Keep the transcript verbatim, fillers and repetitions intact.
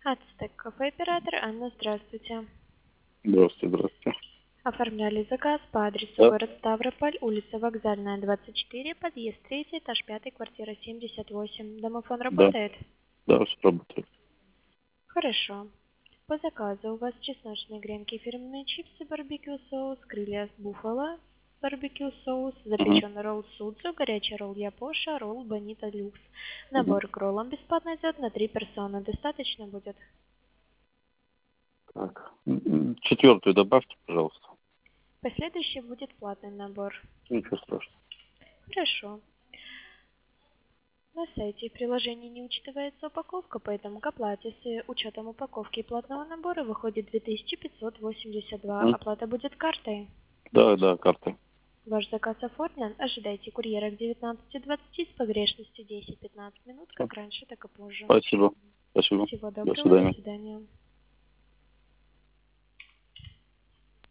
Ацтек кафе оператор Анна, здравствуйте. Здравствуйте, здравствуйте. Оформляли заказ по адресу Да, город Ставрополь, улица Вокзальная, двадцать четыре, подъезд третий, этаж пятый, квартира семьдесят восемь. Домофон да, работает? да, все работает. Хорошо. По заказу у вас чесночные гренки, фирменные чипсы, барбекю соус, крылья с буффало, барбекю соус, Угу, запеченный ролл судзу, горячий ролл япоша, ролл бонита люкс. угу. Набор к роллам бесплатно идет на три персоны. Достаточно будет? Так. м, м, Четвертую добавьте, пожалуйста. Последующий будет платный набор. Ничего страшного. Хорошо. На сайте и приложении не учитывается упаковка, поэтому к оплате с учетом упаковки и платного набора выходит две тысячи пятьсот восемьдесят два. М? Оплата будет картой. Да, да, карта. Ваш заказ оформлен. Ожидайте курьера к девятнадцати двадцати с погрешностью десять-пятнадцать минут, Всё. как раньше, так и позже. Спасибо. Спасибо. Всего До доброго, до свидания. свидания.